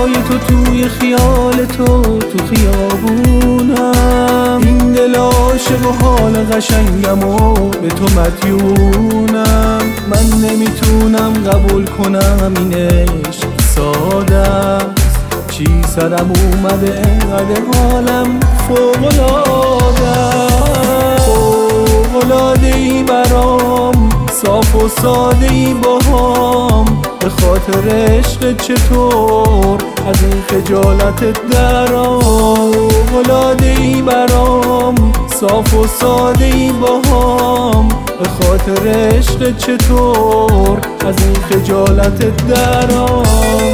جای تو توی خیال تو خیابونم، این دل عاشق و حال قشنگم و به تو مدیونم. من نمیتونم قبول کنم این عشق ساده است، چی سرم اومده انقدر حالم فوق‌العاده است. فوق‌العاده‌ای برام، صاف و ساده‌ای باهام، به خاطر عشق چطور از این خجالتت درام. فوق‌العاده‌ای برام، صاف و ساده‌ای باهام، به خاطر عشق چطور از این خجالتت درام.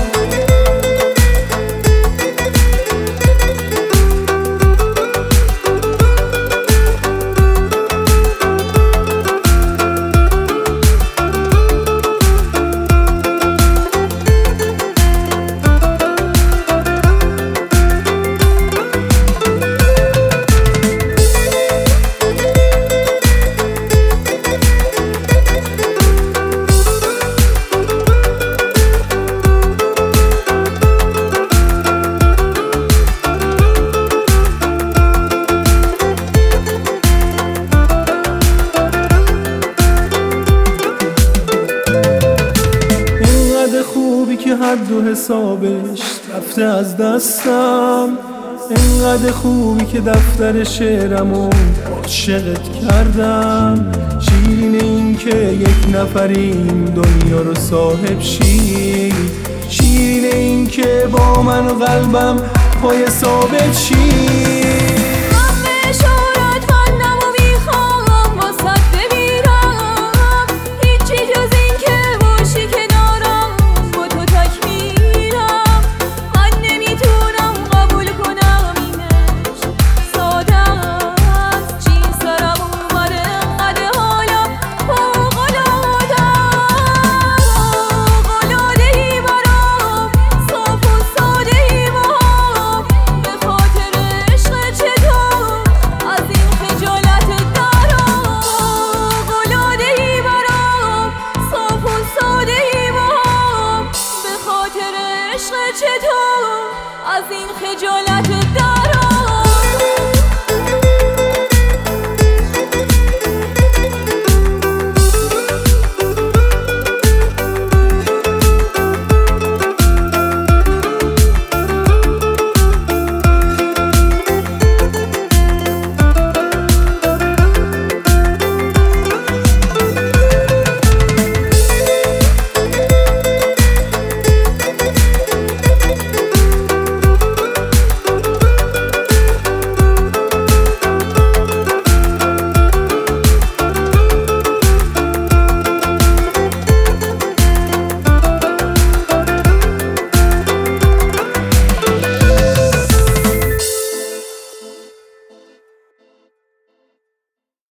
خوبی که حد و حسابش رفته از دستم، انقدر خوبی که دفتر شعرمو عاشقت کردم. شیرین این که یک نفریم دنیا رو صاحب شی، شیرین این که با من و قلبم پای ثابت شی. چطور از این خجالت